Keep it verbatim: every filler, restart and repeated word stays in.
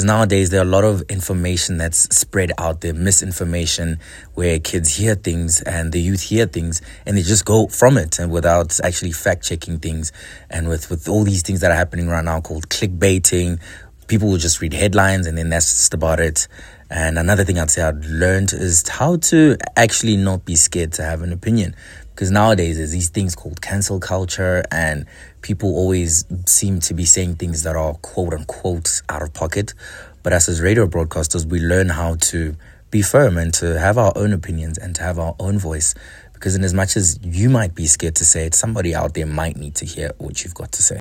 Nowadays, there are a lot of information that's spread out there, misinformation, where kids hear things and the youth hear things and they just go from it and without actually fact checking things. And with, with all these things that are happening right now called clickbaiting, people will just read headlines and then that's just about it. And another thing I'd say I've learned is how to actually not be scared to have an opinion. Because nowadays there's these things called cancel culture and people always seem to be saying things that are quote unquote out of pocket. But us as radio broadcasters, we learn how to be firm and to have our own opinions and to have our own voice. Because in as much as you might be scared to say it, somebody out there might need to hear what you've got to say.